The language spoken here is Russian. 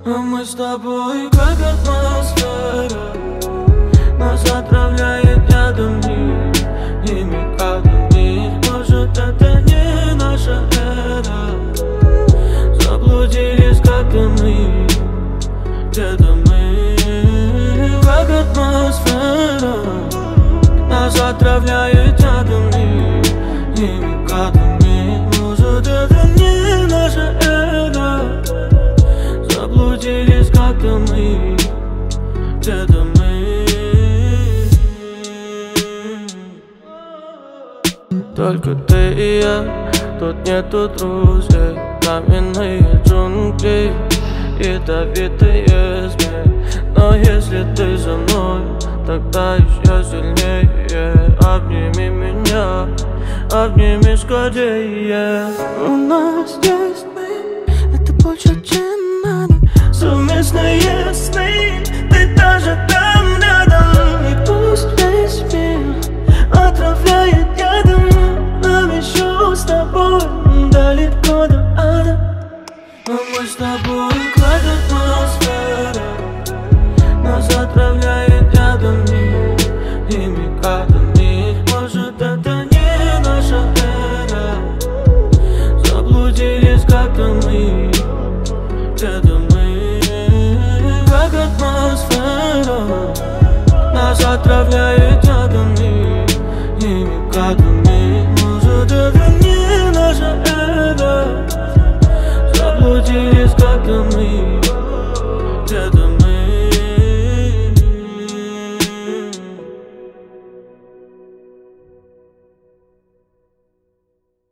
Мы с тобой как атмосфера, нас отравляет ядами и химикатами. Может, это не наша эра, заблудились как-то мы, где-то мы. Как атмосфера, нас отравляет ядами и химикатами. Может, это не наша эра, заблудились как-то мы, где-то мы. Только ты и я, тут нету друзей. Каменные джунгли, ядовитые змеи. Но если ты со мной, тогда еще сильнее. Обними меня, обними скорее. У нас есть мы, это больше, чем надо. Совместные сны, ты даже там рядом. И пусть весь мир отравляет ядом, нам еще с тобой далеко до ада. Но мы с тобой как атмосфера, нас отравляет ядами и химикатами. Может, это не наша эра, заблудились как-то мы, где-то мы. Как атмосфера, нас отравляет